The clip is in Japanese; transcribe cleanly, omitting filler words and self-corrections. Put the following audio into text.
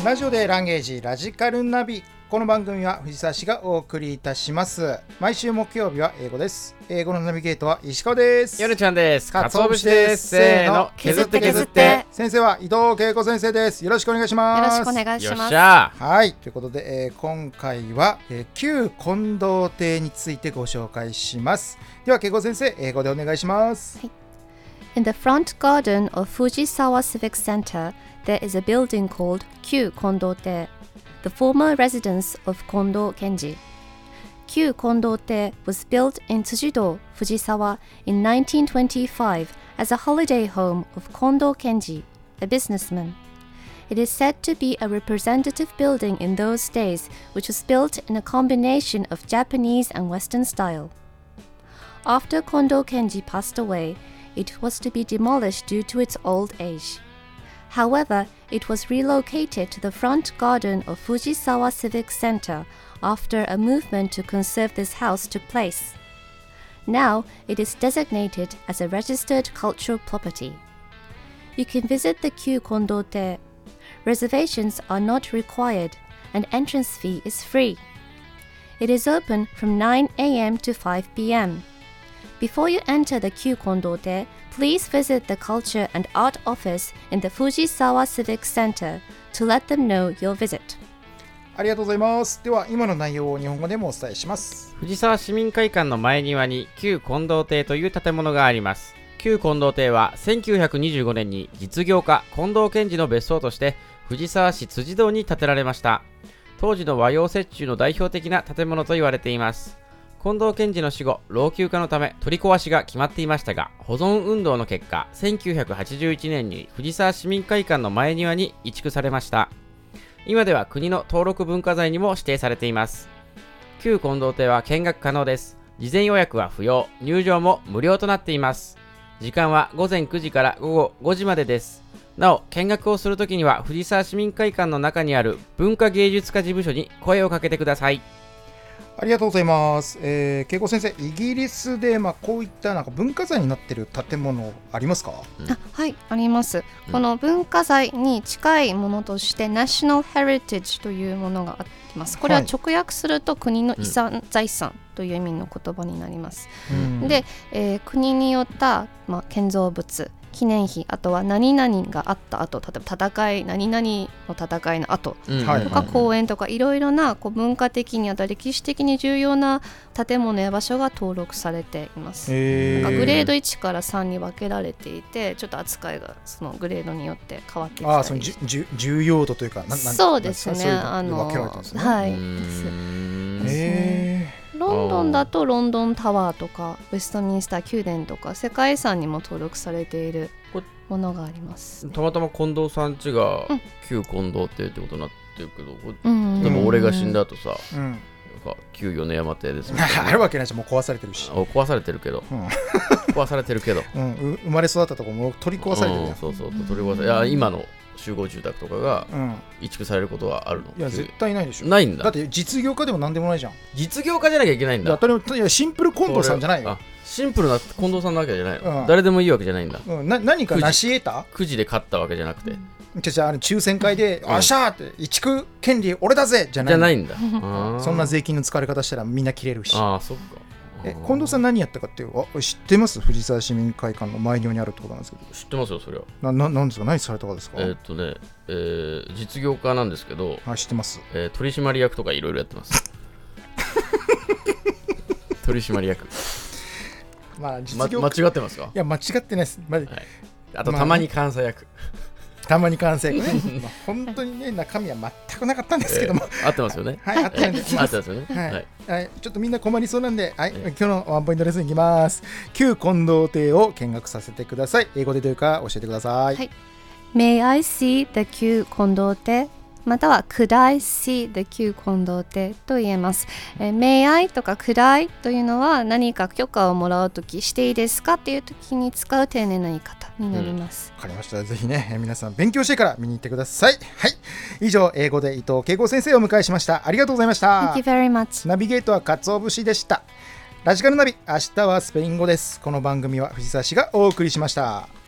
ラジオでランゲージラジカルナビ。この番組は藤沢市がお送りいたします。毎週木曜日は英語です。英語のナビゲートは石川です。 よるちゃんです。 かつお節です。せーの、 削って削って。 先生は伊藤恵子先生です。よろしくお願いします。 よろしくお願いします。 よっしゃー。 はい、ということで、今回は、旧近藤邸についてご紹介します。では恵子先生、英語でお願いします。 はい。In the front garden of Fujisawa Civic Center, there is a building called Kyu Kondo-te, the former residence of Kondo Kenji. Kyu Kondo-te was built in Tsujido, Fujisawa in 1925 as a holiday home of Kondo Kenji, a businessman. It is said to be a representative building in those days, which was built in a combination of Japanese and Western style. After Kondo Kenji passed away, it was to be demolished due to its old age. However, it was relocated to the front garden of Fujisawa Civic Center after a movement to conserve this house took place. Now, it is designated as a registered cultural property. You can visit the Kyu Kondo-te. Reservations are not required, and entrance fee is free. It is open from 9 a.m. to 5 p.m.Before you enter the Kyu Kondo-te, please visit the Culture and Art Office in the Fujisawa Civic Center to let them know your visit. ありがとうございます。では今の内容を日本語でもお伝えします。 藤沢市民会館の前庭に旧近藤邸という建物があります。旧近藤邸は1925年に実業家近藤健二の別荘として藤沢市辻堂に建てられました。当時の和洋折衷の代表的な建物と言われています。近藤健二の死後、老朽化のため取り壊しが決まっていましたが、保存運動の結果、1981年に藤沢市民会館の前庭に移築されました。今では国の登録文化財にも指定されています。旧近藤邸は見学可能です。事前予約は不要、入場も無料となっています。時間は午前9時から午後5時までです。なお、見学をするときには藤沢市民会館の中にある文化芸術家事務所に声をかけてください。 ありがとうございます。恵子先生、イギリスでこういったなんか文化財になっている建物ありますか？ はい、あります。この文化財に近いものとしてナショナルヘリテージというものがあります。これは直訳すると国の遺産、財産という意味の言葉になります。で、国によった、建造物、記念碑、あとは何々があった後、例えば戦い、何々の戦いの後とか公園とかいろいろな文化的にあた歴史的に重要な建物や場所が登録されています。なんかグレード1から3に分けられていて、ちょっと扱いがそのグレードによって変わってきたり。 その重要度というか、 そうですね。はい。ロンドンだとロンドンタワーとかウェストミンスター宮殿とか世界遺産にも登録されているものがあります。 たまたま近藤さん家が旧近藤邸ってことになってるけど、でも俺が死んだ後さ、旧米山邸ですみたいなあるわけないし、もう壊されてるし。 壊されてるけど、壊されてるけど、 生まれ育ったとこも取り壊されてる。 そう取り壊され、いや今の集合住宅とかが移築されることはあるの？ いや絶対ないでしょ。 ないんだ。 だって実業家でもなんでもないじゃん。 実業家じゃなきゃいけないんだ。 いやシンプル近藤さんじゃないよ。 シンプルな近藤さんなわけじゃないの、誰でもいいわけじゃないんだ。 何か成し得たくじで勝ったわけじゃなくて、 じゃあ抽選会であしゃーって移築権利俺だぜじゃないんだ。 そんな税金の使われ方したらみんな切れるし。 そっか。 近藤さん何やったかって知ってます？藤沢市民会館の前庭にあるってことなんですけど。 知ってますよ、そりゃ。 なんですか？何されたかですか？ 実業家なんですけど、 知ってます。 取締役とかいろいろやってます。取締役。間違ってますか？ いや間違ってないです。 あとたまに監査役。 たまに完成ね。本当にね、中身は全くなかったんですけども、 合ってますよね。 はい、合ってますよね。はい、ちょっとみんな困りそうなんで、今日のワンポイントレッスンいきます。旧近藤邸を見学させてください。英語でどういうか教えてください。 May I see the 旧近藤邸？または Could I see the 旧近藤邸と言えます。May I とか Could I というのは何か許可をもらうとき、していいですかっていうときに使う丁寧な言い方になります。 わかりました。ぜひね、皆さん勉強してから見に行ってください。はい。以上、英語で伊藤恵子先生をお迎えしました。ありがとうございました。 Thank you very much。 ナビゲートは鰹節でした。ラジカルナビ、明日はスペイン語です。この番組は藤沢市がお送りしました。